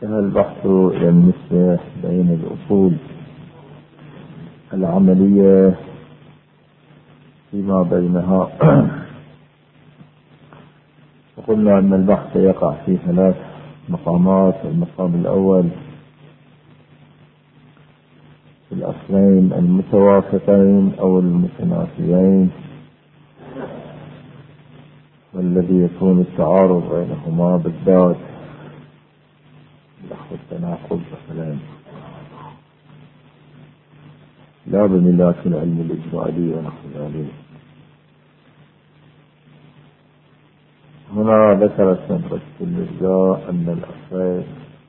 انتهى البحث ينمسح بين الأصول العملية فيما بينها. وقلنا أن البحث يقع في 3 مقامات. المقام الأول في الأصلين المتوافقين أو المتنافيين، والذي يكون التعارض بينهما بالذات نحو التناقض مثلا، لا بملاك العلم الإجمالي ونحو ذلك. هنا ذكر سمرة المرجاء أن الأصلين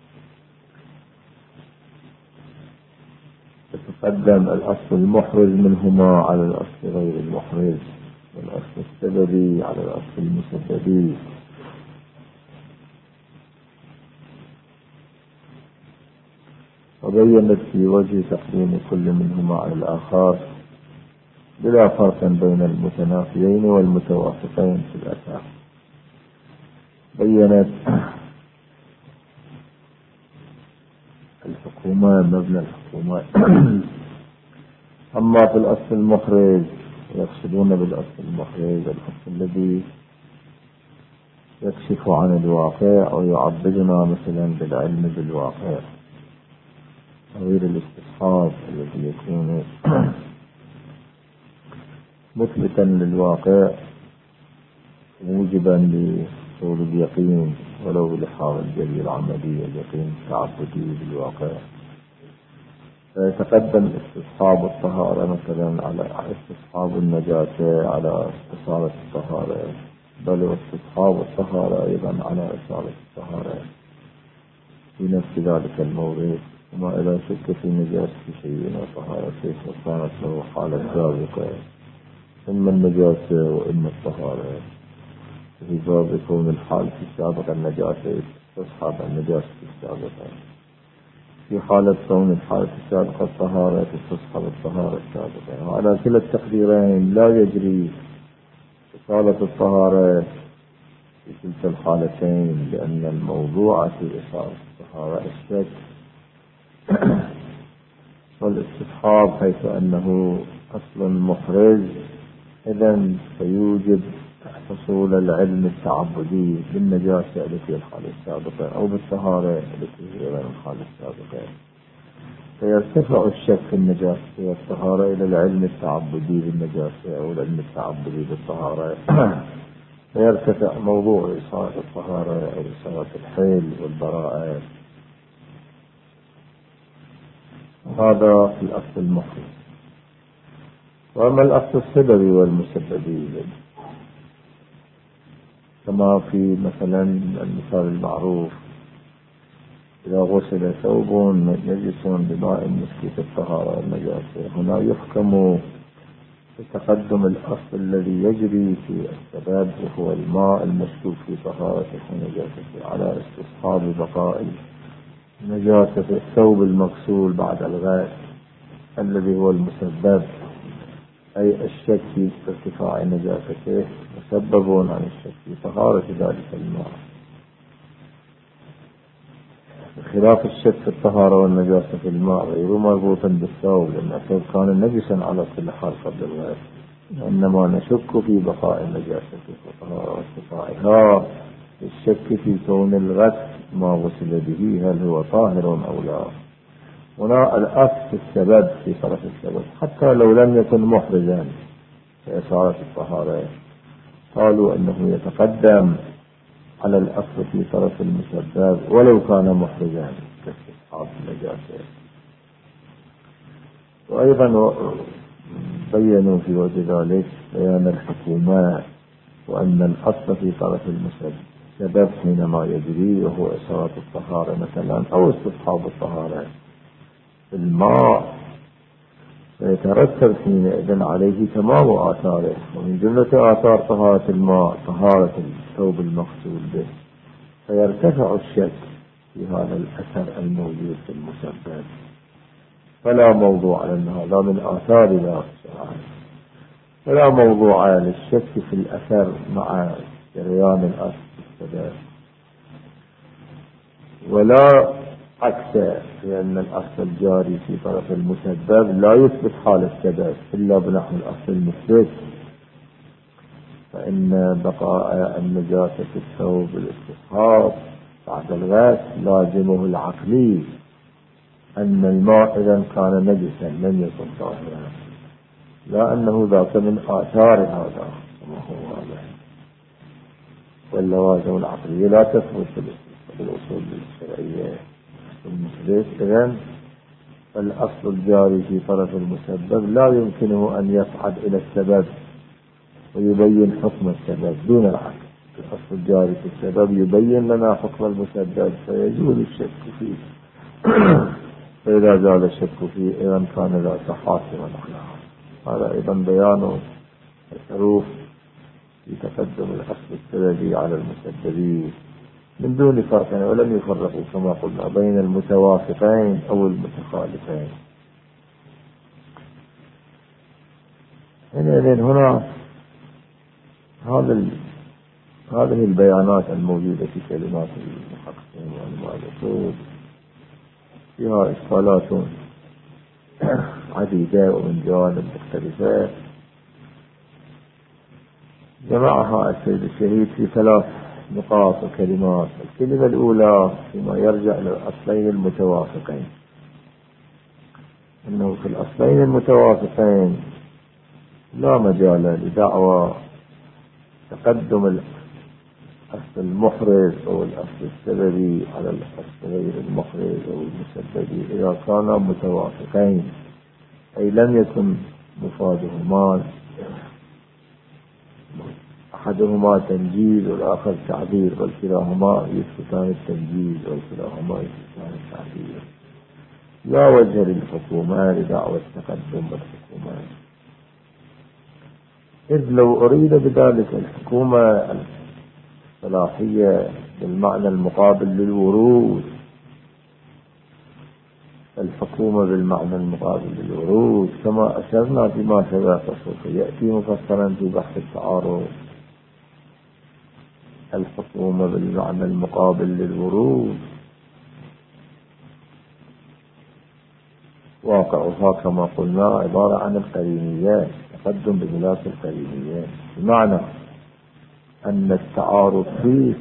يتقدم الأصل المحرز منهما على الأصل غير المحرز، والأصل السببي على الأصل المسببي. وبينت في وجه تقديم كل منهما على الآخر بلا فرق بين المتنافيين والمتوافقين في الأساس. بينت الحكومة مبنى الحكومة. أما في الأصل المحرز يقصدون بالأصل المحرز الأصل الذي يكشف عن الواقع أو يعبدنا مثلا بالعلم بالواقع، غير الاستصحاب الذي يكون مثبتا للواقع موجبا لحصول اليقين ولو لحاظ الجري العملي اليقين التعبدي بالواقع. فيتقدم استصحاب الطهارة مثلا على استصحاب النجاسة على إصالة الطهارة، بل واستصحاب الطهارة أيضا على إصالة الطهارة في نفس ذلك الموضوع. وما إذا شك في نجاسة شيء وطهارته وكانت له حالة سابقة، إما النجاسة وإما الطهارة، في باب يكون الحالة السابقة النجاسة تستصحب النجاسة السابقة، في حالة كون الحالة السابقة الطهارة تستصحب الطهارة السابقة. وعلى كلا التقديرين لا يجري إصالة الطهارة في تلك الحالتين، لأن الموضوع في إصالة الطهارة الشك والاستصحاب، حيث أنه أصل محرز إذن فيوجب حصول العلم التعبدي بالنجاسة التي هي الحالة السابقة أو بالطهارة التي هي غير الحالة السابقة، فيرتفع الشك في النجاسة والطهارة إلى العلم التعبدي بالنجاسة أو العلم التعبدي بالطهارة، فيرتفع موضوع إصالة الطهارة أو إصالة الحيل والبراءة. هذا في الأصل المحرز. وأما الأصل السببي والمسببي كما في مثلا المثال المعروف: إذا غسل ثوب نجس بماء مسكت الطهارة والنجاسة، هنا يحكم بتقدم الأصل الذي يجري في السبب وهو الماء المشكوك في طهارته ونجاسته على استصحاب بقاء النجاسة في الثوب المغسول بعد الغسل الذي هو المسبب، أي الشك في ارتفاع نجاسته مسبب عن الشك في طهارة ذلك الماء، بخلاف الشك في الطهارة والنجاسة في الماء غير مربوطا بالثوب، لأن الثوب كان نجسا على كل حال قبل الغسل، وإنما نشك في بقاء النجاسة في الطهارة وارتفاعها الشك في كون الغسل ما غسل به هل هو طاهر أو لا. هنا الأصل في السبب في طرف السبب حتى لو لم يكن محرزا في إصالة الطهارة، قالوا أنه يتقدم على الأصل في طرف المسبب ولو كان محرزا كاستصحاب النجاسة. وأيضا بينوا في وجه ذلك بيان الحكومة، وأن الأصل في طرف المسبب سبب حينما يجري وهو إصالة الطهارة مثلا أو استصحاب الطهارة الماء، فيترتب حينئذ عليه تمام آثاره، ومن جملة آثار طهارة الماء طهارة الثوب المغسول به، فيرتفع الشك في هذا الأثر الموجود في المسبب، فلا موضوع لأنها لا من آثار لا شرعا، فلا موضوع للشك في الأثر مع جريان الأصل في السبب، ولا عكس لأن الأصل الجاري في طرف المسبب لا يثبت حال السبب إلا بنحو الأصل المثبت، فإن بقاء النجاسة في الثوب الاستصحاب بعد الغسل لازمه العقلي أن الماء إذا كان نجسا لم يكن طاهرا، لا أنه ذاك من آثار هذا كما هو واضح. واللوازم العقلية لا تثبت في الأصول الشرعية المثبت. إذن الأصل الجاري في طرف المسبب لا يمكنه أن يصعد إلى السبب ويبين حكم السبب دون العقل. الأصل الجاري في السبب يبين لنا حكم المسبب فيزول الشك فيه فإذا زال الشك فيه إذن كان ذاك حاكما على هذا. أيضا بيان الحروف في تقدم الأصل السببي على المسببين من دون فرق، ولم يفرقوا كما قلنا بين المتوافقين أو المتخالفين. هنا هذه البيانات الموجودة في كلمات المحققين والمؤلفين فيها إشكالات عديدة ومن جوانب مختلفة، جمعها السيد الشهيد في 3 نقاط وكلمات. الكلمة الأولى فيما يرجع إلى الأصلين المتوافقين، أنه في الأصلين المتوافقين لا مجال لدعوى تقدم الأصل المحرز أو الأصل السببي على الأصل غير المحرز أو المسببي إذا كانا متوافقين، أي لم يكن مفادهما أحدهما تنجيز والآخر تعبير، بل كلاهما يثبتان التنجيز وكلاهما يثبتان التعبير. لا وجه للحكومة لدعوة التقدم بالحكومة، إذ لو أريد بذلك الحكومة الصلاحية بالمعنى المقابل للورود، الحكومة بالمعنى المقابل للورود كما أشرنا فيما سبق يأتي مفصلا في بحث التعارض. الحكومة بالمعنى المقابل للورود واقعها كما قلنا عبارة عن القرينيات، تقدم بخلاف القرينيات، بمعنى أن التعارض فيه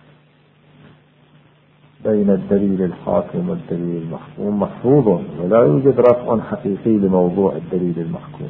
بين الدليل الحاكم والدليل المحكوم محفوظ، ولا يوجد رفع حقيقي لموضوع الدليل المحكوم،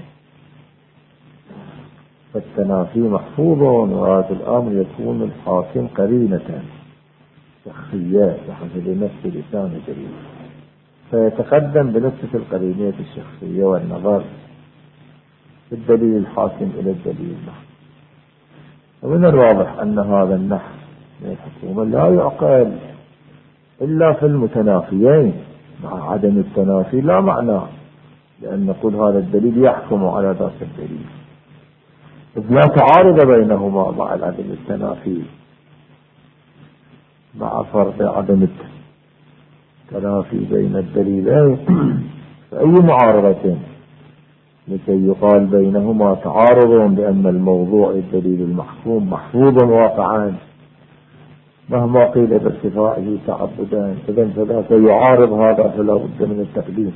فالتنافي محفوظ، وهذا الأمر يكون الحاكم قرينة شخصية بحسب نفس لسان الدليل، فيتقدم بنفس القرينية الشخصية والنظر بالدليل الحاكم إلى الدليل المحكوم. ومن الواضح أن هذا النحو من الحكومة لا يعقل إلا في المتنافيين، مع عدم التنافي لا معنى، لأن نقول هذا الدليل يحكم على ذاك الدليل، إذ لا تعارض بينهما مع عدم التنافي، مع فرض عدم التنافي بين الدليلين فأي معارضة لكي يقال بينهما تعارض بأن الموضوع الدليل المحكوم محفوظ واقعا مهما قيل بارتفاعه تعبدا، إذن فذاك يعارض هذا فلا بد من التقديم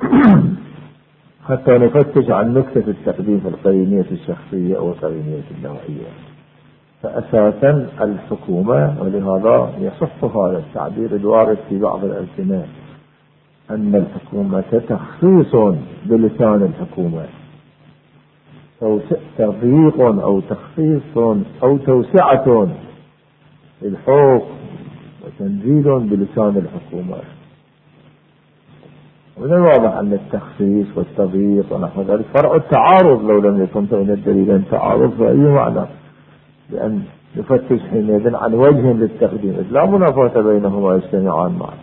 حتى نفتش عن نكتة التقديم في القرينية الشخصية أو القرينية النوعية. فأساسا الحكومة، ولهذا يصح هذا التعبير الوارد في بعض الألسنة أن الحكومة تخصيص بلسان الحكومة أو تضييق أو تخصيص أو توسعة الحكم وتنزيل بلسان الحكومة. ومن الواضح أن التخصيص والتضييق ونحو ذلك فرع التعارض، لو لم يكن بين الدليلين تعارض فأي معنى، لأن نفتش حينئذ عن وجه للتقديم، لا منافاة بينهما يجتمعان معا،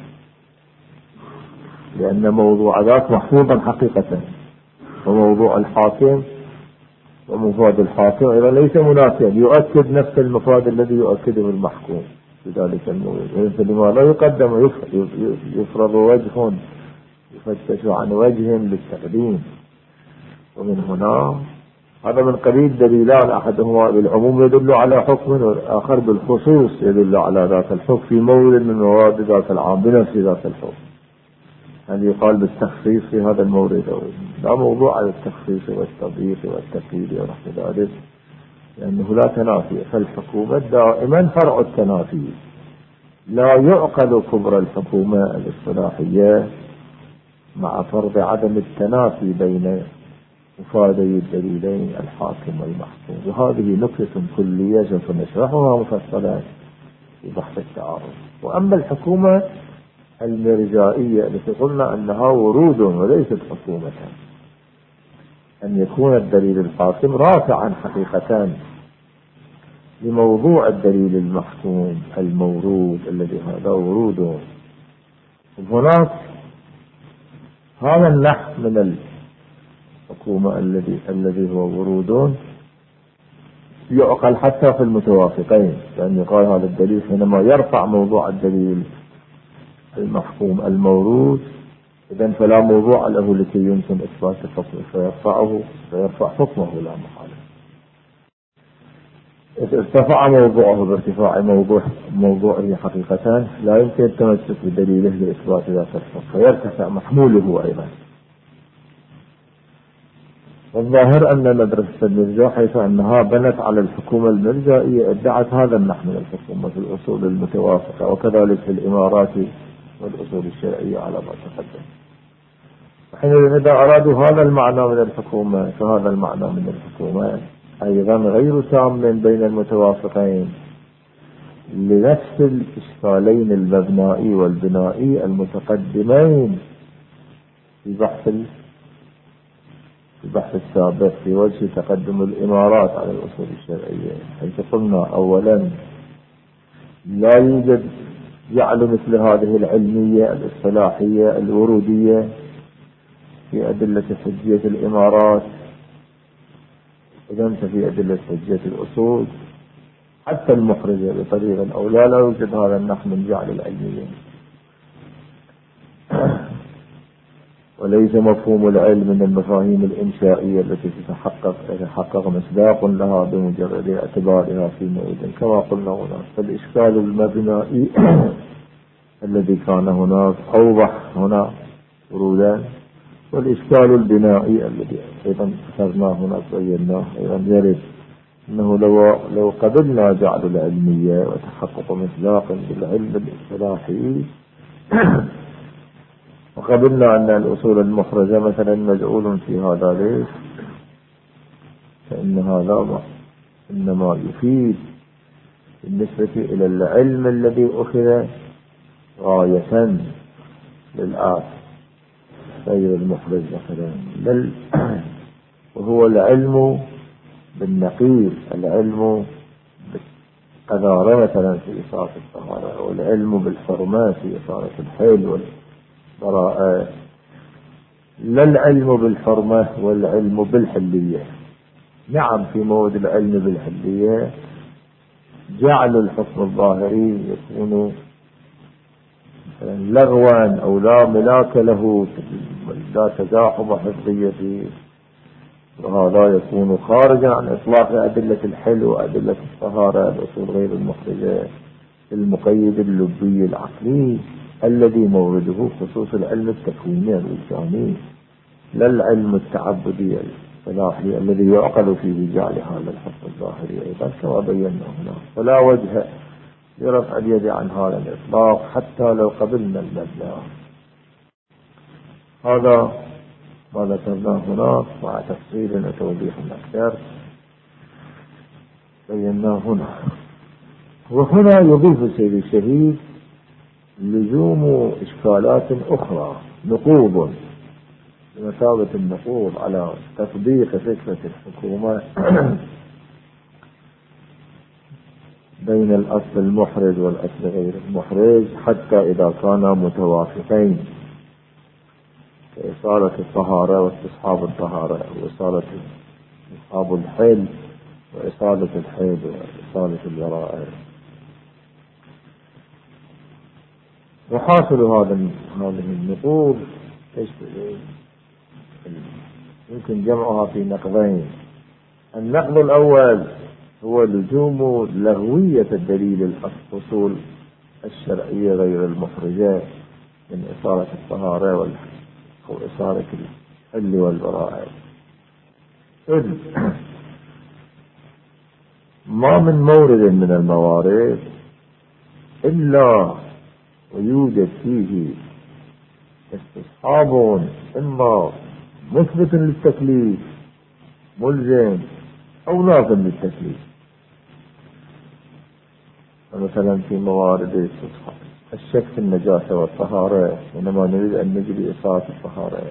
لأن موضوع ذاك محفوظا حقيقة، وموضوع الحاكم ومفاد الحاكم إذا ليس منافيا، يؤكد نفس المفاد الذي يؤكده المحكوم بذلك الموضوع، فلما لا يقدم يفرض وجه يفتش عن وجه للتقديم. ومن هنا هذا من قبيل دليلان، أحدهما بالعموم يدل على حكم، والآخر بالخصوص يدل على ذات الحكم في مورد من مواد ذات العام بنفس ذات الحكم. هل يقال بالتخصيص في هذا المورد؟ لا موضوع على التخصيص والتضييق والتقييد ونحو ذلك، لأنه لا تنافي، فالحكومة دائما فرع التنافي. لا يعقل كبر الحكومة الاصطلاحية مع فرض عدم التنافي بين مفادي الدليلين الحاكم والمحكوم. وهذه نكتة كلية سوف نشرحها مفصلا في بحث التعارض. وأما الحكومة المرجائية التي قلنا أنها ورود وليست حكومة، أن يكون الدليل الحاكم رافعا حقيقة لموضوع الدليل المحكوم المورود الذي هذا ورود. هناك هذا النحو من الحكومة الذي هو ورود يعقل حتى في المتوافقين، لأن يقال هذا الدليل حينما يرفع موضوع الدليل المحكوم المورود إذن فلا موضوع له لكي يمكن إثبات الحكم، فيرفع حكمه لا محالة. إذا ارتفع موضوعه بارتفاع موضوعه حقيقة لا يمكن التمسك بدليله لإثبات ذات الحكم، فيرتفع محموله أيضا. والظاهر أن مدرسة المرجاء حيث أنها بنت على الحكومة المرجائية ادعت هذا النحو من الحكومة في الأصول المتوافقة، وكذلك في الإمارات والأصول الشرعية على ما تقدم. وحين إذا أرادوا هذا المعنى من الحكومة، فهذا المعنى من الحكومة أيضا غير تام بين المتوافقين لنفس الإشكالين المبنائي والبنائي المتقدمين في البحث السابق في وجه تقدم الإمارات على الأصول الشرعية، حيث قلنا أولا لا يوجد جعل مثل هذه العلمية الاصطلاحية الورودية في أدلة حجية الإمارات، إذن في أدلة حجية الأصول حتى المخرجة بطريقة أو لا يوجد هذا النحو من جعل العلمية. وليس مفهوم العلم من المفاهيم الإنشائية التي تتحقق مصداق لها بمجرد اعتبارها في موعد، كما قلنا هنا. فالإشكال المبنائي الذي كان هناك أوضح هنا ورودا، والإشكال البنائي الذي أيضا ذكرناه هنا بيناه أيضا يرد أنه لو قبلنا جعل العلمية وتحقق مصداق بالعلم الاصطلاحي وقبلنا أن الأصول المخرجة مثلا مجعول في هذا ليش، فإن هذا إنما يفيد بالنسبة إلى العلم الذي أخذ غاية للآت غير المخرج مثلا، بل وهو العلم بالنقيض، العلم بالقذارة مثلا في إصابة الطهارة، والعلم بالحرمات في إصابة الحيل والبراءة، لا العلم بالحرمة والعلم بالحلية. نعم في مواد العلم بالحلية جعل الحكم الظاهري يكون لغوا أو لا ملاك له، لا تزاحم حفظية فيه، وهذا يكون خارجا عن إطلاق أدلة الحل وأدلة الطهارة الأصول غير المخرجة، المقيد اللبي العقلي الذي مورده خصوص العلم التكويني الوجداني، لا العلم التعبدي الصلاحي الذي يعقل فيه جعل هذا الحكم الظاهري أيضا كما بينا هنا. فلا وجه لرفع اليد عن هذا الإطلاق حتى لو قبلنا المبنى. هذا ما ذكرناه هنا مع تفصيل وتوضيح أكثر بيناه هنا. وهنا يضيف السيد الشهيد لزوم إشكالات أخرى، نقوض بمثابة النقوض على تطبيق فكرة الحكومة بين الأصل المحرج والأصل غير المحرج، حتى إذا كانا متوافقين كإصالة الطهارة واستصحاب الطهارة، وإصالة استصحاب الحيل وإصالة الحيل وإصالة الجرائر. وحاصل هذه النقوض يمكن جمعها في نقضين. النقض الأول هو لزوم لغوية الدليل الأصول الشرعية غير المخرجة من إصالة الطهارة أو إصالة الحل والبراءة. إذ ما من مورد من الموارد إلا ويوجد فيه استصحاب إما مثبت للتكليف ملزم أو لازم للتكليف. مثلا في موارد الاستصحاب الشك في النجاسة والطهارة، إنما نريد أن نجري إصالة الطهارة.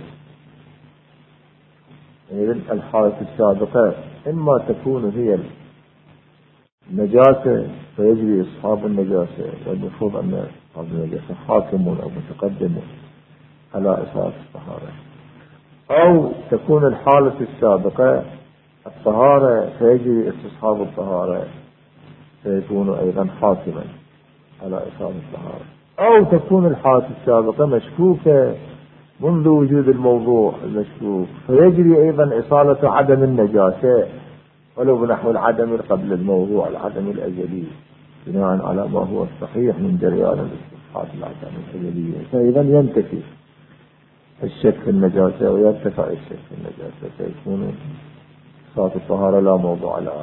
إذن الحالة السابقة إما تكون هي النجاسة فيجري إصحاب النجاسة، والمفروض أن أصحاب النجاسة حاكمون أو متقدمون على إصالة الطهارة، أو تكون الحالة السابقة الطهارة فيجري استصحاب الطهارة فيكون أيضا حاكما على إصابة الطهارة، أو تكون الحالة السابقة مشكوكة منذ وجود الموضوع المشكوك فيجري أيضا إصالة عدم النجاسة ولو بنحو العدم قبل الموضوع العدم الأزلي بناء على ما هو الصحيح من جريان الاستصحاب العدم الأزلية، فإذا ينتفي الشك في النجاسة ويرتفع الشك في النجاسة فيكون إصالة الطهارة لا موضوع لها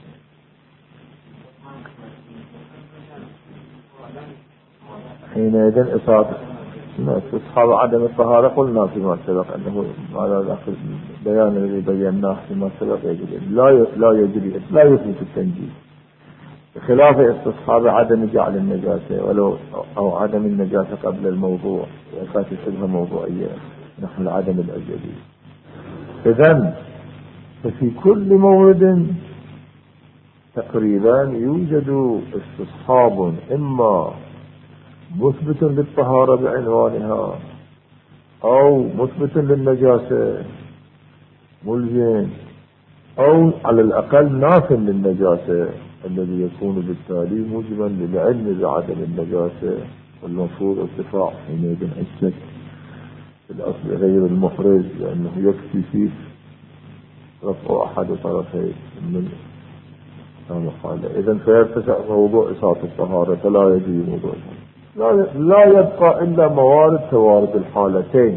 حينئذ إصابة استصحاب عدم الطهارة قلنا فيما سبق أنه على بيان الذي بيناه فيما سبق يجري لا يثبت التنجيز، بخلاف استصحاب عدم جعل النجاسة ولو أو عدم النجاسة قبل الموضوع وكانت شبه موضوعية نحو العدم الأزلي. إذن ففي كل مورد تقريبا يوجد استصحاب إما مثبت للطهارة بعنوانها أو مثبت للنجاسة ملزم أو على الأقل ناف للنجاسة الذي يكون بالتالي موجبا للعلم بعدم النجاسة والمفروض ارتفاع حينئذ الشك في الأصل غير المحرز لأنه يكفي فيه رفع أحد طرفي من المقالة. إذن فيرتفع موضوع إصابة الطهارة فلا يجري موضوع لا يبقى إلا موارد توارد الحالتين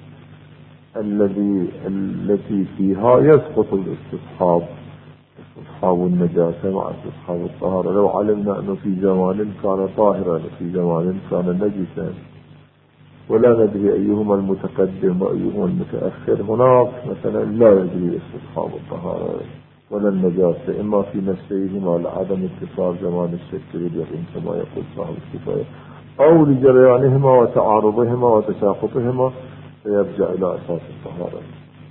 التي فيها يسقط الاستصحاب النجاسة مع استصحاب الطهارة. لو علمنا أنه في زمان كان طاهرا وفي زمان كان نجسا ولا ندري أيهما المتقدم وأيهما المتأخر، هناك مثلا لا يجري استصحاب الطهارة ولا النجاسة إما في نفسيهما لعدم اتصال زمان الشك باليقين كما يقول صاحب الكفاية أو لجريانهما وتعارضهما وتساقطهما فيرجع إلى أساس الطهارة.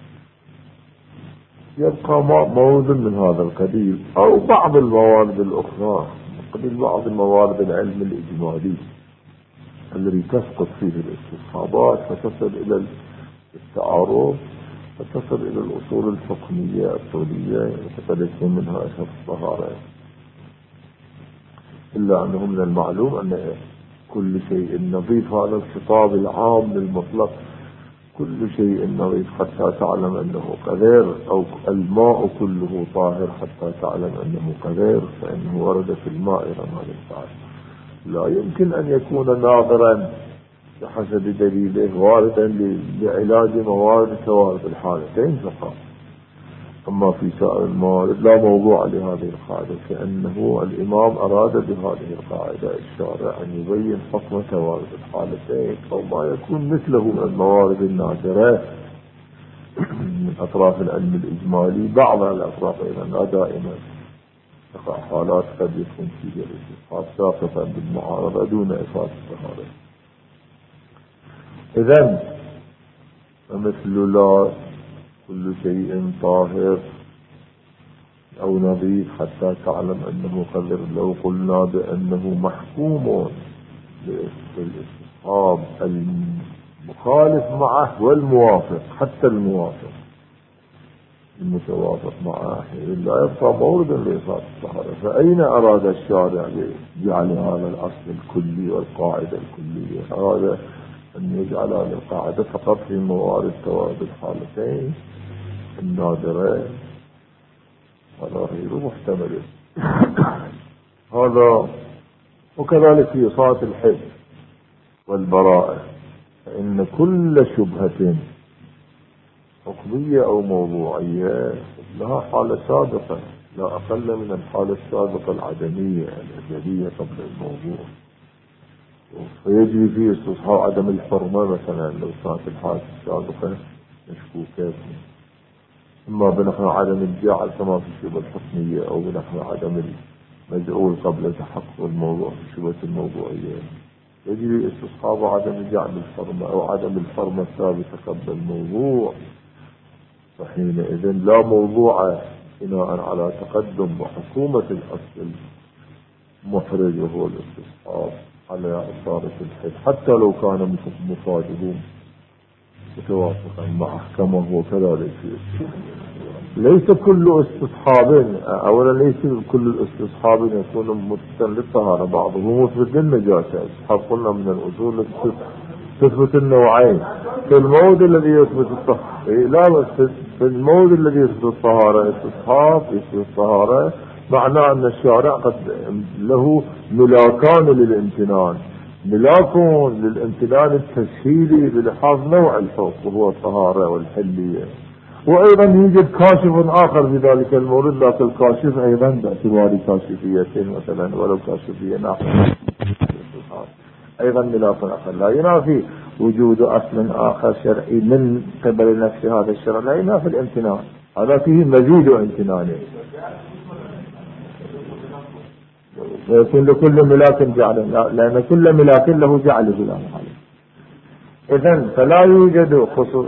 يبقى مورد من هذا القبيل أو بعض الموارد الأخرى قبيل بعض الموارد العلم الإجمالي الذي تسقط فيه الاستصحابات فتصل إلى التعارض فتصل إلى الأصول الحكمية الطولية وقد يكون منها أساس الطهارة، إلا أنه من المعلوم أن كل شيء نظيف هذا الخطاب العام للمطلق كل شيء نظيف حتى تعلم أنه قذر أو الماء كله طاهر حتى تعلم أنه قذر فإنه ورد في الماء رمال الفعل لا يمكن أن يكون ناظرا بحسب دليله واردا لعلاج موارد توارد الحالتين فقط. أما في سائر الموارد لا موضوع لهذه القاعدة كأنه الإمام أراد بهذه القاعدة الشارع أن يبين حكم توارد الحالتين أو ما يكون مثله من الموارد النادرة من أطراف العلم الإجمالي بعض الأطراف أيضا لا دائما تقع حالات قد يكون فيها الاستصحاب ساقطا بالمعارضة دون إصابة الطهارة. إذن فمثل لا كل شيء طاهر أو نظيف حتى تعلم أنه قذر لو قلنا بأنه محكوم بالاستصحاب المخالف معه والموافق حتى الموافق المتوافق معه لا يبقى موردا لإصابة الطهارة. فأين أراد الشارع بجعل هذا الأصل الكلي والقاعدة الكلية؟ أراد أن يجعل هذه القاعدة فقط في موارد توارد الحالتين النادرة هذا غير محتمل. هذا. وكذلك في صلاة الحج والبراءة، فإن كل شبهة حكمية أو موضوعية لها حالة سابقة لا أقل من الحالة السابقة العدمية الأزلية قبل الموضوع، فيجري فيه استصحاب عدم الحرمة مثلا لو كانت الحالة السابقة مشكوكة، إما بنحو عدم الجعل كما في الشبهة الحكمية، أو بنحو عدم المجعول قبل تحقق الموضوع في شبهة الموضوعية. يجري استصحاب عدم جعل الحرمة أو عدم الحرمة الثابتة قبل الموضوع، فحينئذ لا موضوع بناء على تقدم وحكومة الأصل محرج وهو الاستصحاب على إثارة الحد، حتى لو كان مصادمون متوافقا معه كما هو كذلك. ليس كل استصحاب، أولا ليس كل الاستصحاب يكون مثبتا للطهارة، بعضهم مثبت للنجاسة. استصحاب قلنا من الأصول تثبت النوعين. في الموضع الذي يثبت الطهارة، لا بس في الموضع الذي يثبت الطهارة استصحاب يثبت الطهارة، معناه أن الشارع قد له ملاكان للامتنان، ملاك للامتنان التسهيلي بلحاظ نوع الحكم وهو الطهارة والحلية، وأيضا يوجد كاشف آخر في ذلك المورد، لكن الكاشف أيضا باعتبار كاشفيتين مثلا ولو كاشفية ناقصة أيضا ملاك آخر لا ينافي وجود أصل آخر شرعي من قبل نفس هذا الشرع، لا ينافي الامتنان، هذا فيه مزيد امتنان، ويكون لكل ملاك جعل، لأن كل ملاك له جعله لا محل. إذن فلا يوجد خصوص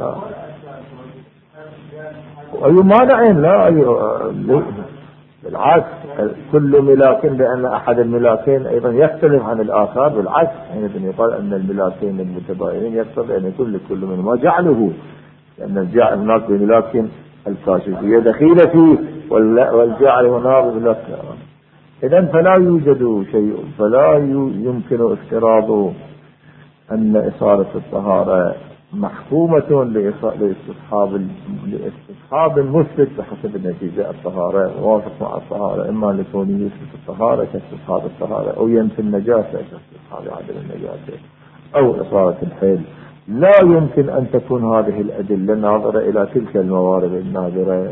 أي مانع، لا بالعكس، كل ملاك لأن أحد الملاكين أيضا يختلف عن الآخر، بالعكس حينئذ يقال أن الملاكين المتباينين يقتضي أن يكون لكل منهما جعله، لأن الجعل هناك بملاك الكاشفية دخيلة فيه والجعل هناك بملاك. إذن فلا يوجد شيء، فلا يمكن افتراض أن إصالة الطهارة محكومة لاستصحاب مثبت بحسب النتيجة الطهارة موافق مع الطهارة، إما لكونه يثبت الطهارة كاستصحاب الطهارة، أو ينفي النجاسة كاستصحاب عدم النجاسة، أو إصالة الحيل. لا يمكن أن تكون هذه الأدلة ناظرة إلى تلك الموارد النادرة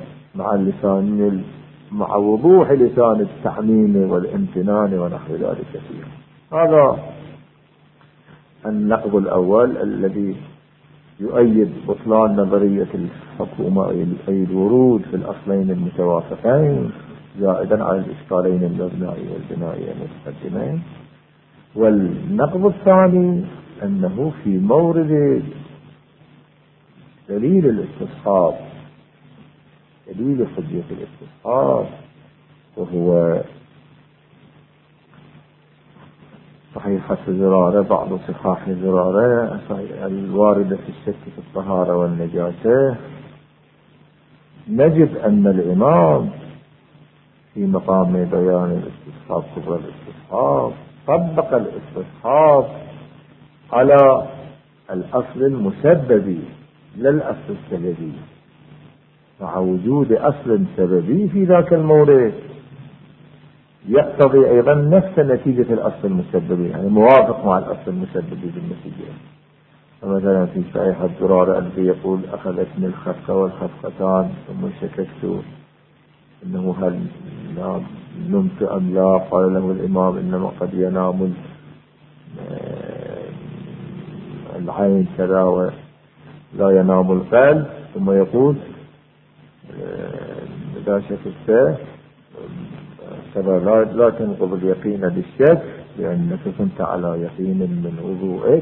مع وضوح لسان التعميم والامتنان ونحو ذلك فيها. هذا النقض الأول الذي يؤيد بطلان نظرية الحكومة، أي الورود في الأصلين المتوافقين زائدا على الإشكالين المبنائي والبنائي المتقدمين. والنقض الثاني أنه في مورد دليل الاستصحاب، دليل حجية الاستصحاب، وهو صحيحة زرارة، بعض صحاح زرارة الواردة في الشك في الطهارة والنجاسة، نجد أن الإمام في مقام بيان الاستصحاب كبرى الاستصحاب طبق الاستصحاب على الأصل المسببي لا الأصل السببي، مع وجود أصل سببي في ذاك المورد يقتضي أيضا نفس نتيجة الأصل المسببي، يعني موافق مع الأصل المسببي بالنتيجة. فمثلا في صحيح الزرارة الذي يقول أخذتني الخفقة والخفقتان ثم شككت إنه هل نمت أم لا، قال له الإمام إنما قد ينام العين كذا ولا ينام القلب، ثم يقول إذا شككت كذا لا تنقض اليقين بالشك لأنك كنت على يقين من وضوئك،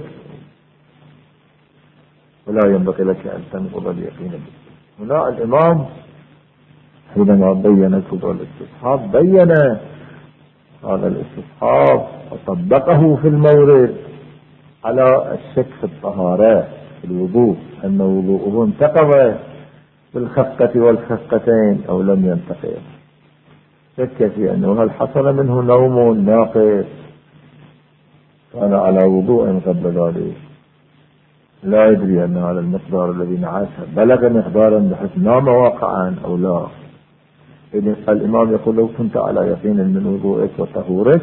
ولا ينبغي لك أن تنقض اليقين بالشك. هنا الإمام حينما بين كبر الاستصحاب بين هذا الاستصحاب وطبقه في المورد على الشك في الطهارة في الوضوء، أن وضوءه انتقض بالخفقة والخفقتين أو لم ينتقض، شك في أنه هل حصل منه نوم ناقص كان على وضوء قبل ذلك، لا يدري أن هذا المقدار الذي نعسه بلغ مقدارا بحيث نام واقعا أو لا. الإمام يقول لو كنت على يقين من وضوءك وطهورك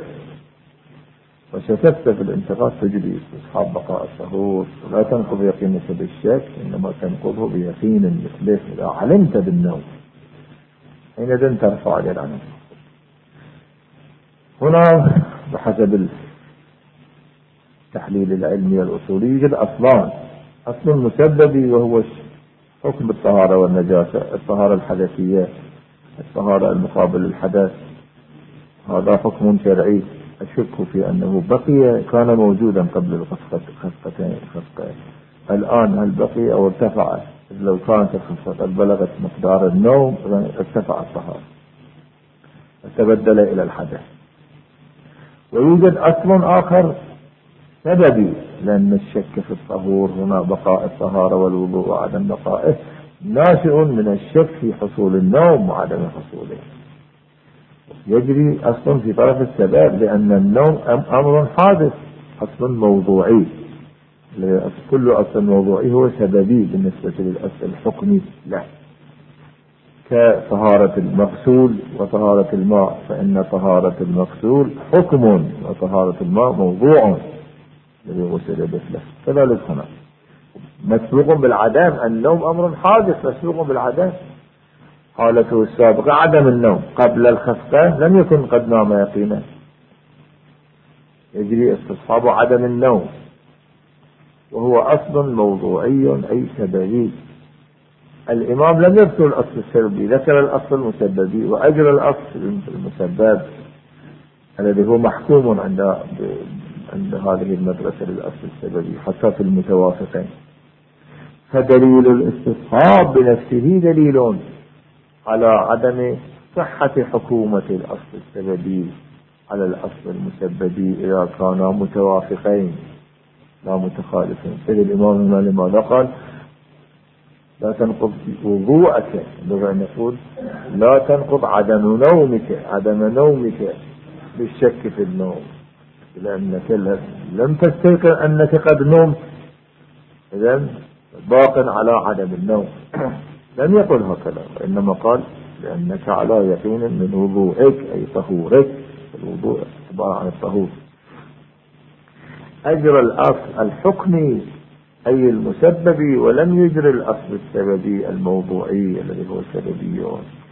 وشككت في الانتقاض تجري استصحاب بقاء الطهور، ولا تنقض يقينك بالشك، إنما تنقضه بيقين مثله. إذا علمت بالنوم حينئذ ترفع يد عنه. هنا بحسب التحليل العلمي الأصولي يوجد أصلان: أصل المسبب وهو حكم الطهارة والنجاسة، الطهارة الحدثية، الطهارة المقابل للحدث، هذا حكم شرعي أشك في أنه بقي، كان موجودا قبل الخفقتين. الآن هل بقي أو ارتفع؟ لو كانت الخفقة قد بلغت مقدار النوم ارتفع الطهارة وتبدل إلى الحدث. ويوجد أصل آخر سببي، لأن الشك في الطهور هنا بقاء الطهارة والوضوء وعدم بقائه ناشئ من الشك في حصول النوم وعدم حصوله. يجري أصل في طرف السبب، لأن النوم أمر حادث، أصل موضوعي. كل أصل موضوعي هو سببي بالنسبة للأصل الحكمي له، كطهارة المغسول وطهارة الماء، فإن طهارة المغسول حكم وطهارة الماء موضوع الذي غسل مثله. كذلك هنا مسبوق بالعدم، النوم أمر حادث مسبوق بالعدم. حالته السابقة عدم النوم، قبل الخفقة لم يكن قد نام يقينا، يجري استصحاب عدم النوم، وهو أصل موضوعي أي سببي. الإمام لم يذكر الأصل السببي، ذكر الأصل المسببي وأجر الأصل المسبب الذي هو محكوم عند هذه المدرسة للأصل السببي حتى في المتوافقين. فدليل الاستصحاب بنفسه دليل على عدم صحة حكومة الأصل السببي على الأصل المسببي إذا كانا متوافقين لا متخالفين. سيد الإمام هنا لماذا قال لا تنقض وضوءك؟ بغير نقول لا تنقض عدم نومك بالشك في النوم، لأنك لم تستيقن أنك قد نمت، إذن باق على عدم النوم. لم يقل هكذا، وإنما قال لأنك على يقين من وضوءك أي طهورك، الوضوء عبارة عن الطهور. أجر الأصل الحكمي أي المسببي، ولم يجري الأصل السببي الموضوعي الذي هو السببي.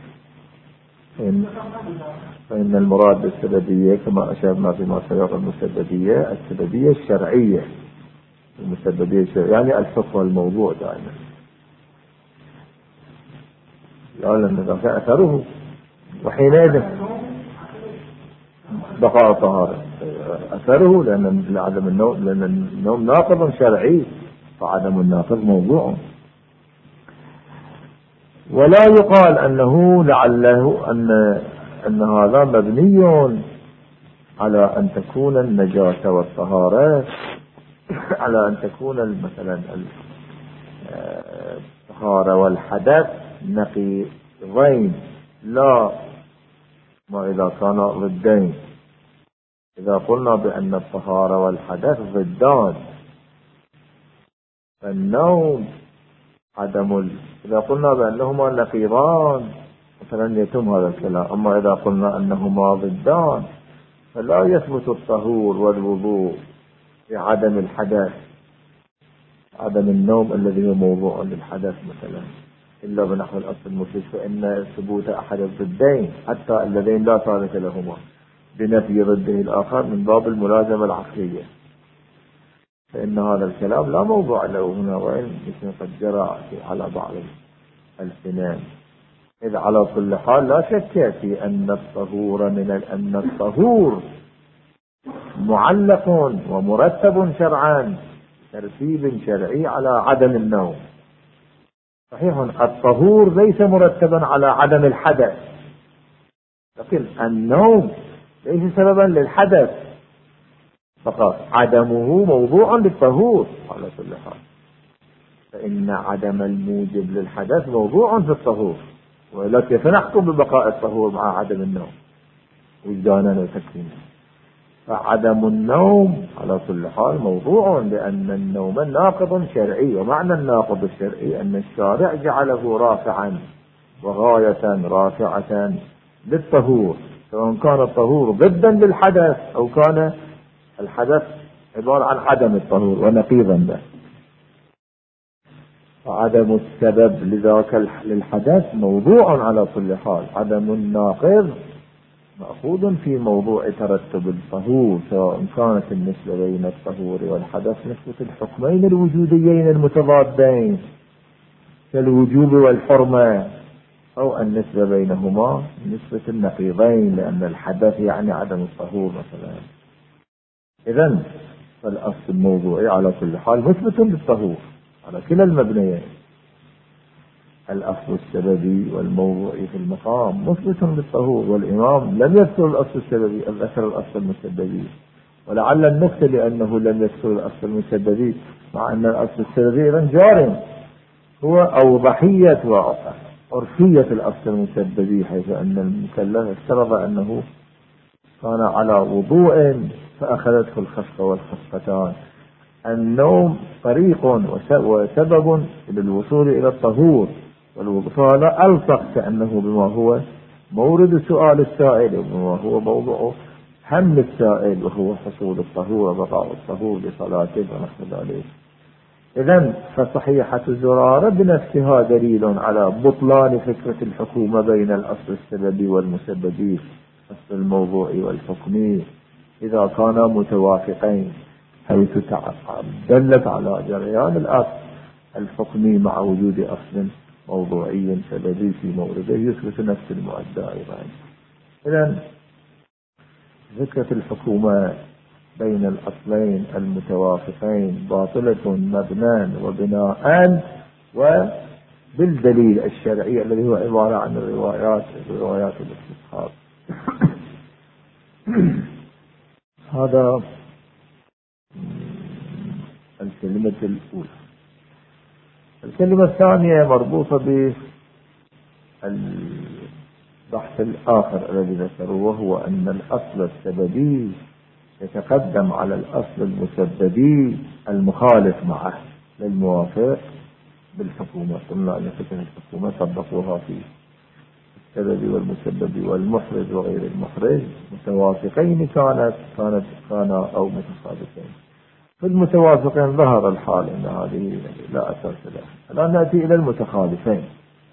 فإن المراد بالسببية كما أشرنا فيما سبق المسببية السببية الشرعية، المسببية الشرعية يعني الحكم الموضوع دائما، لأن أثره، وحينئذ بقاء طهارة أثره، لأن عدم النوم، لأن النوم ناقض شرعي، فعدم الناقض موضوع. ولا يقال أنه لعله أن هذا مبني على أن تكون النجاسة والطهارة، على أن تكون مثلا الطهارة والحدث نقيضين، لا، ما إذا كان ضدين. إذا قلنا بأن الطهارة والحدث ضدان فالنوم إذا قلنا بأنهما نقيضان مثلا يتم هذا الكلام. أما إذا قلنا أنهما ضدان فلا يثبت الطهور والوضوء بعدم الحدث، عدم النوم الذي هو موضوع للحدث مثلا، إلا بنحو الأصل المفيد، فإن ثبوت أحد الضدين حتى اللذين لا ثالث لهما بنفي ضده الآخر من باب الملازمة العقلية، فإن هذا الكلام لا موضوع له هنا، وإن قد جرى على بعض السنان. إذ على كل حال لا شك في أن الطهور معلق ومرتب شرعا ترتيب شرعي على عدم النوم. صحيح الطهور ليس مرتبا على عدم الحدث، لكن النوم ليس سببا للحدث فقط، عدمه موضوع للطهور على كل حال، فإن عدم الموجب للحدث موضوع في الطهور، ولا كيف نحكم ببقاء الطهور مع عدم النوم وجدانا وتكوينا؟ فعدم النوم على كل حال موضوع، لأن النوم ناقض شرعي، ومعنى الناقض الشرعي أن الشارع جعله رافعا وغاية رافعة للطهور، سواء كان الطهور ضدا للحدث أو كان الحدث عبارة عن عدم الطهور ونقيضا له. وعدم السبب لذاك للحدث موضوع على كل حال، عدم الناقض مأخوذ في موضوع ترتب الطهور، سواء كانت النسبة بين الطهور والحدث نسبة الحكمين الوجوديين المتضادين كالوجوب والحرمة، أو النسبة بينهما نسبة النقيضين، لأن الحدث يعني عدم الطهور مثلا. إذن فالأصل الموضوعي على كل حال مثبت للطهور على كلا المبنيين. الأصل السببي والموضوعي في المقام مثبت للطهور، والإمام لم يذكر الأصل السببي، ذكر الأصل المسببي، ولعل النكتة لأنه لم يذكر الأصل المسببي مع أن الأصل السببي إذن جار هو أو ضحية وعرفية الأصل المسببي، حيث أن المكلف افترض أنه كان على وضوء فأخذته الخفقة والخفقتان. النوم طريق وسبب للوصول إلى الطهور، والوصول ألصق كأنه بما هو مورد سؤال السائل وبما هو موضوع هم السائل، وهو حصول الطهور وبقاء الطهور لصلاته ونحو ذلك. إذن فصحيحة زرارة بنفسها دليل على بطلان فكرة الحكومة بين الأصل السببي والمسببي، الأصل الموضوعي والحكمي، إذا كانا متوافقين، حيث دلت على جريان الأصل الحكمي مع وجود أصل موضوعي سببي في مورده يثبت نفس المؤدى أيضا. إذن فكرة الحكومة بين الأصلين المتوافقين باطلة مبنى وبناء وبالدليل الشرعي الذي هو عبارة عن روايات الاستصحاب. هذا الكلمة الأولى. الكلمة الثانية مربوطة بالبحث الآخر الذي ذكره، وهو أن الأصل السببي يتقدم على الأصل المسببي المخالف معه للموافق بالحكومة. قلنا أن فكرة الحكومة طبقوها في السبب والمسبب والمحرز وغير المحرز متوافقين كانا أو متخالفين. في المتوافقين ظهر الحال أن هذه لا أساس لها. الآن نأتي إلى المتخالفين،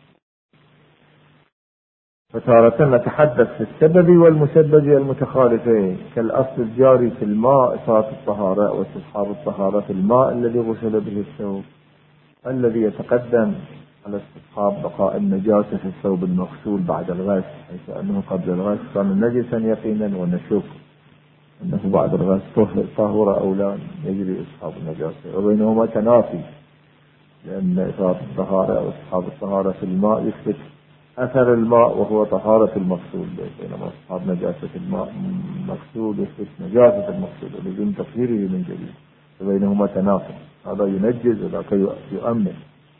فتارة نتحدث في السبب والمسبب المتخالفين كالأصل الجاري في الماء إفاضة الطهارة واستصحاب الطهارة في الماء الذي غسل به الثوب، الذي يتقدم على استصحاب بقاء النجاسة في الثوب المغسول بعد الغسل، حيث أنه قبل الغسل كان نجسا يقينا ونشك أنه بعد الغسل طهر أو لا يجري استصحاب النجاسة، وبينهما تنافي، لأن إفاضة الطهارة واستصحاب الطهارة في الماء يثبت أثر الماء وهو طهارة المغسول، بينما استصحاب نجاسة الماء المغسول يثبت نجاسة المغسول ولزم تطهيره من جديد، وبينهما تنافي، هذا ينجز وذاك يؤمن.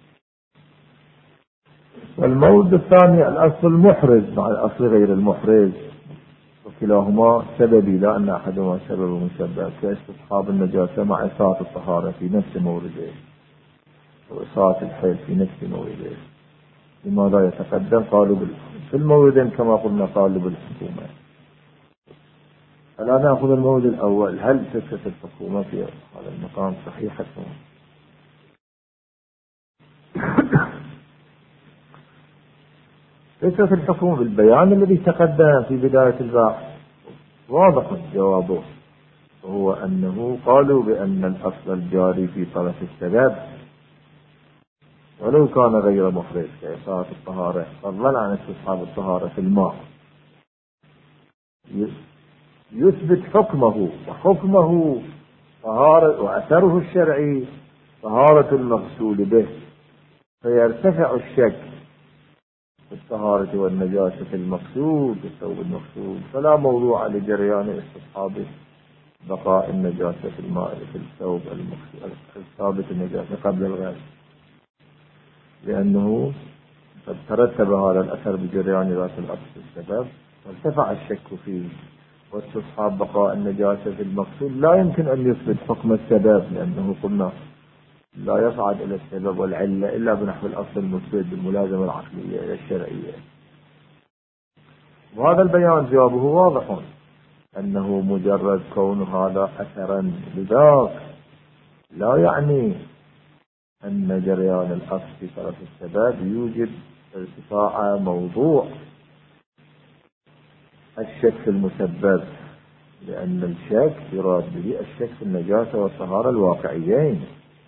والمورد الثاني الأصل المحرز مع الأصل غير المحرز، وكلاهما سببي لا أن أحدهما سبب مسبب، كاستصحاب النجاسة مع إساءة الطهارة في نفس مورده وإساءة الحيض في نفس مورده. لماذا يتقدم؟ قالوا في الموردين كما قلنا قالوا بالحكومة. الآن نأخذ المورد الأول، هل فكرة الحكومة في هذا المقام صحيحة؟ فكرة الحكومة بالبيان الذي تقدم في بداية البحث واضح جوابه، وهو أنه قالوا بأن الأصل الجاري في طرف السبب ولو كان غير محرز كإساءة الطهارة فضلا عن استصحاب الطهارة في الماء يثبت حكمه، وحكمه طهارة وأثره الشرعي طهارة المغسول به، فيرتفع الشك في الطهارة والنجاسة في المغسول بالثوب المغسول، فلا موضوع لجريان استصحاب بقاء النجاسة في الماء في الثوب المغسول ثابت النجاسة قبل الغسل، لأنه قد ترتب هذا الأثر بجريان ذات الأصل السبب وارتفع الشك فيه. واستصحاب بقاء النجاسة في المغسول لا يمكن أن يثبت حكم السبب، لأنه قلنا لا يصعد إلى السبب والعلة إلا بنحو الأصل المثبت بالملازمة العقلية الشرعية. وهذا البيان جوابه واضح، أنه مجرد كون هذا أثرا لذاك لا يعني أن جريان الأصل في طرف السبب يوجب ارتفاع موضوع الشك في المسبب، لأن الشك يراد به الشك في النجاسة والطهارة الواقعيين،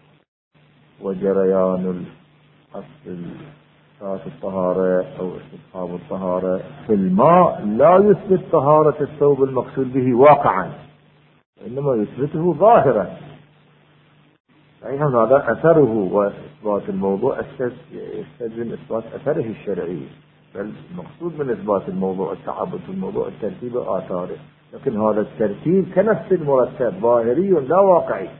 وجريان الأصل إثبات الطهارة أو استصحاب الطهارة في الماء لا يثبت طهارة الثوب المقصود به واقعا، وإنما يثبته ظاهرا. صحيح هذا أثره، وإثبات الموضوع يستلزم إثبات أثره الشرعي، بل المقصود من إثبات الموضوع التعبد في الموضوع الترتيب آثاره، لكن هذا الترتيب كنفس المرتب ظاهري لا واقعي،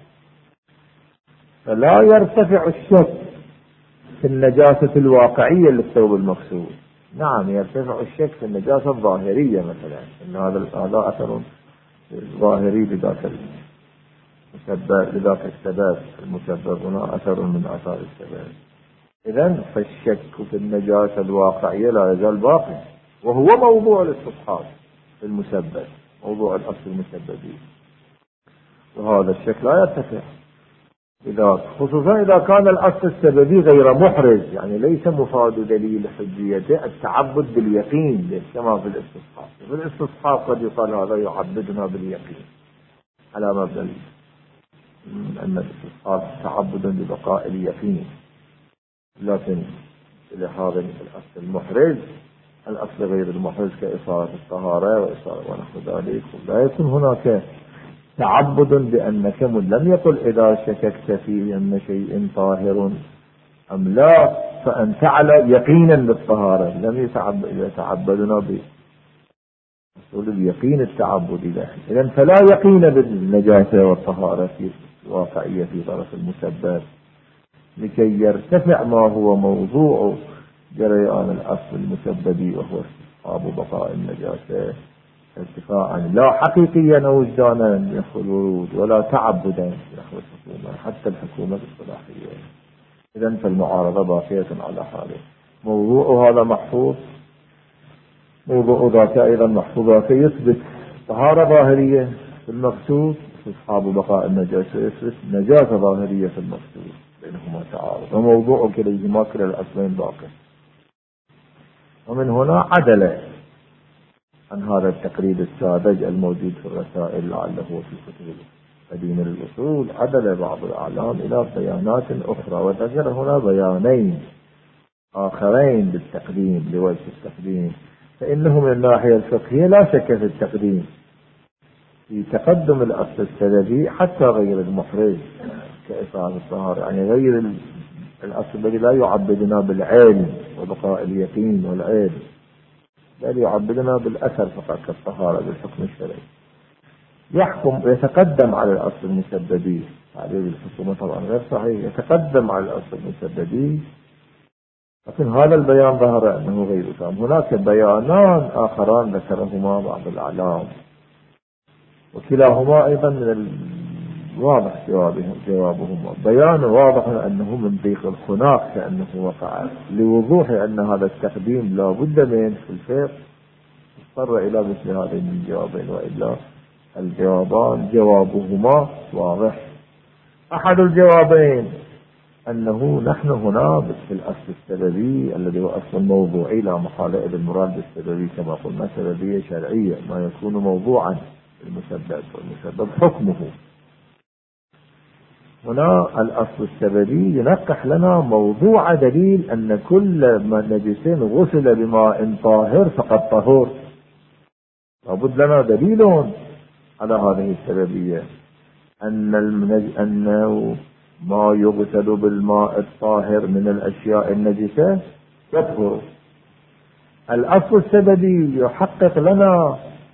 فلا يرتفع الشك في النجاسة الواقعية للثوب المقصود. نعم يرتفع الشك في النجاسة الظاهرية، مثلا إن هذا أثر ظاهري لذاك المسبب، لذاك السبب المسبب هنا أثر من آثار السبب. إذن فالشك في النجاسة الواقعية لا يزال باقي، وهو موضوع الاستصحاب في المسبب، موضوع الأصل المسببي، وهذا الشك لا يرتفع خصوصا إذا كان الأصل السببي غير محرز، يعني ليس مفاد دليل حجيته التعبد باليقين كما في الاستصحاب. في الاستصحاب قد يقال هذا يعبدنا باليقين على مبدأ أن الاستصحاب تعبد ببقاء اليقين، لكن لهذا الأصل المحرز الأصل غير المحرز كإصارة الطهارة ونحو ذلك، لا يكون هناك تعبد بأنك لم يقل إذا شككت في أن شيء طاهر أم لا فأنت على يقينا بالطهارة، لم يتعبدنا بأصول اليقين التعبد له. إذن فلا يقين بالنجاسة والطهارة في واقعية في طرف المسبب، لكي يرتفع ما هو موضوع جريان الأصل المسببي وهو استصحاب بقاء النجاسة ارتفاعا لا حقيقيا أو وجدانا نحو الورود، ولا تعبدا نحو الحكومة حتى الحكومة الصلاحية. إذن فالمعارضة باقية على حاله. موضوع هذا محفوظ، موضوع ذاك أيضا محفوظ، يثبت طهارة ظاهرية في المقصود، استصحاب بقاء النجاسة يثبت نجاسة ظاهرية في المقصود، بينهما تعارض، وموضوع كليهما كلا الأصلين باقي. ومن هنا عدل عن هذا التقريب الساذج الموجود في الرسائل لعله في كتب قديم الأصول، عدل بعض الأعلام إلى بيانات أخرى، وذكر هنا بيانين آخرين بالتقديم لوجه التقديم، فإنه من الناحية الفقهية لا شك في التقديم في تقدم الأصل السببي حتى غير المحرز كإصابة الطهارة، يعني غير الأصل الذي لا يعبدنا بالعلم وبقاء اليقين والعلم، بل يعبدنا بالأثر فقط كالطهارة بالحكم الشرعي، يحكم يتقدم على الأصل المسببي. هذه الحكومة طبعا غير صحيح، يتقدم على الأصل المسببي، لكن هذا البيان ظهر أنه غير تام. هناك بيانان آخران ذكرهما بعض الأعلام، وكلاهما أيضا من الواضح جوابهما بيان واضح أنه من ضيق الخناق كأنه وقع، لوضوح أن هذا التقديم لا بد من في الفقه اضطر إلى مثل هذين الجوابين، وإلا الجوابان جوابهما واضح. أحد الجوابين أنه نحن هنا في الأصل السببي الذي هو أصل موضوعي لا محالة إلى المراد بالسببي كما قلنا سببية شرعية، ما يكون موضوعا المسبب والمسبب حكمه. هنا الأصل السببي ينقح لنا موضوع دليل أن كل ما نجس غسل بماء طاهر فقد طهور، لابد لنا دليل على هذه السببية أنه ما يغسل بالماء الطاهر من الأشياء النجسة يطهر. الأصل السببي يحقق لنا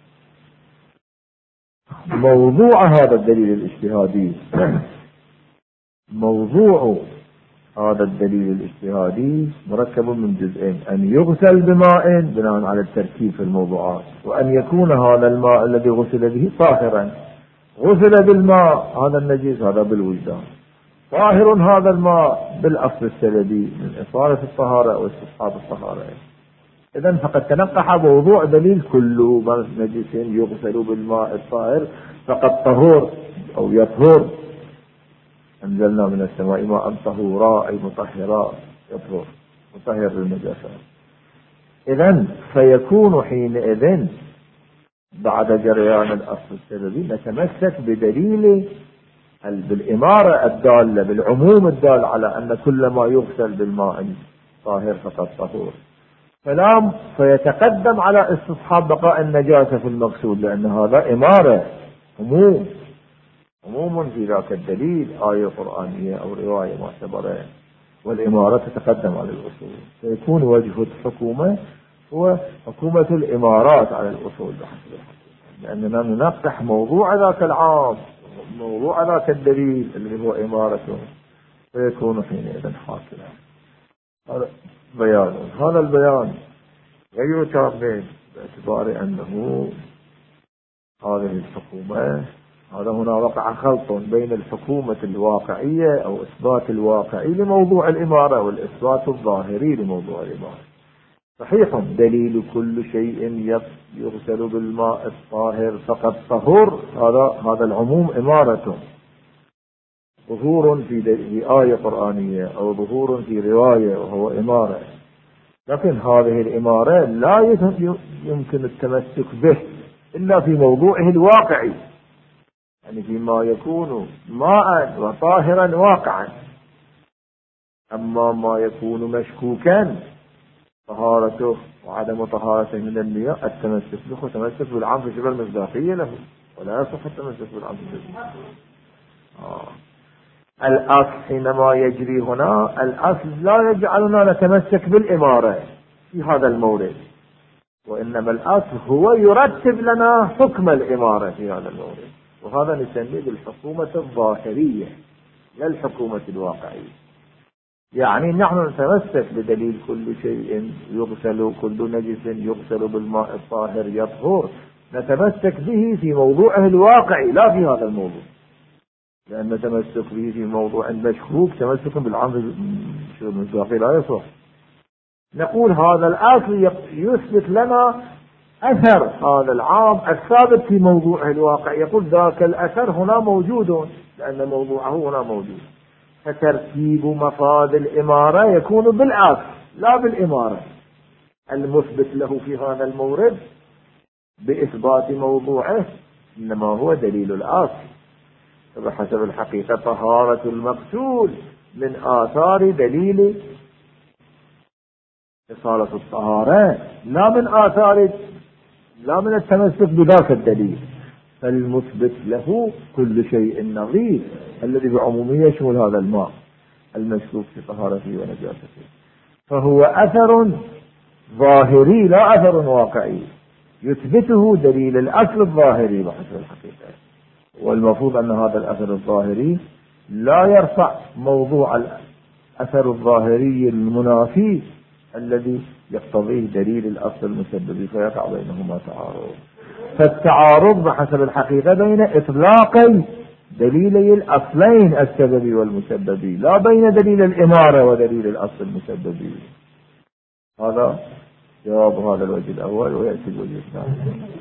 موضوع هذا الدليل الاجتهادي. موضوع هذا الدليل الاجتهادي مركب من جزئين: أن يغسل بماء بناء على التركيب في الموضوعات، وأن يكون هذا الماء الذي غسل به طاهرا. غسل بالماء هذا النجس هذا بالوجدان، طاهر هذا الماء بالأصل السببي من إصالة الطهارة أو استصحاب الطهارة. إذن فقد تنقح موضوع دليل كل نجس يغسل بالماء الطاهر فقد طهور أو يطهر. أنزلنا من السماء ماء طهورا أي مطهرا، يطهر مطهر للنجاسات. إذن فيكون حينئذ بعد جريان الأصل السببي نتمسك بدليل بالإمارة الدالة بالعموم الدال على أن كل ما يغسل بالماء طاهر فقد طهور، فيتقدم على استصحاب بقاء النجاسة في المغسول، لأن هذا إمارة عموم في ذاك الدليل، آية قرآنية أو رواية معتبرة، والإمارة تتقدم على الأصول. فيكون وجه الحكومة هو حكومة الإمارات على الأصول بحسب الحكومة، لأننا ننقح موضوع ذاك العام، موضوع ذاك الدليل اللي هو إمارته، فيكون حينئذ حاكما. هذا بيان، هذا البيان غير تام باعتبار أنه هذه الحكومة، هذا هنا وقع خلط بين الحكومة الواقعية أو إثبات الواقعي لموضوع الإمارة والإثبات الظاهري لموضوع الإمارة. صحيح دليل كل شيء يغسل بالماء الطاهر فقد طهور، هذا العموم إمارة، ظهور في آية قرآنية أو ظهور في رواية وهو إمارة، لكن هذه الإمارة لا يمكن التمسك به إلا في موضوعه الواقعي، يعني فيما يكون ماء وطاهرا واقعا. أما ما يكون مشكوكا طهارته وعدم طهارته من المياه التمسك به تمسك بالعام في شبه المصداقية له، ولا يصح التمسك بالعام في شبه. الأصل حينما يجري هنا، الأصل لا يجعلنا نتمسك بالإمارة في هذا المورد، وإنما الأصل هو يرتب لنا حكم الإمارة في هذا المورد، وهذا نسميه بالحكومة الظاهرية لا الحكومة الواقعية. يعني نحن نتمسك بدليل كل شيء يغسل، كل نجس يغسل بالماء الطاهر يطهر، نتمسك به في موضوعه الواقعي لا في هذا الموضوع، لأن تمسك به في موضوع مشكوك تمسك بالعام المصداقي لا يصح. نقول هذا الأصل يثبت لنا أثر هذا العام الثابت في موضوعه الواقعي، يقول ذاك الأثر هنا موجود لأن موضوعه هنا موجود، فترتيب مفاد الإمارة يكون بالأصل لا بالإمارة. المثبت له في هذا المورد بإثبات موضوعه إنما هو دليل الأصل، فبحسب الحقيقة طهارة المغسول من آثار دليل إصالة الطهارة لا من التمسك بذاك الدليل، فالمثبت له كل شيء نظير الذي بعمومية يشمل هذا الماء المشكوك في طهارته ونجاسته، فهو أثر ظاهري لا أثر واقعي يثبته دليل الأصل الظاهري بحسب الحقيقة. والمفروض أن هذا الأثر الظاهري لا يرفع موضوع الأثر الظاهري المنافي الذي يقتضيه دليل الأصل المسبب، فيقع بينهما تعارض. فالتعارض بحسب الحقيقة بين إطلاقي دليلي الأصلين السببي والمسببي، لا بين دليل الإمارة ودليل الأصل المسببي. هذا جواب هذا الوجه الأول، ويأتي الوجه الثاني.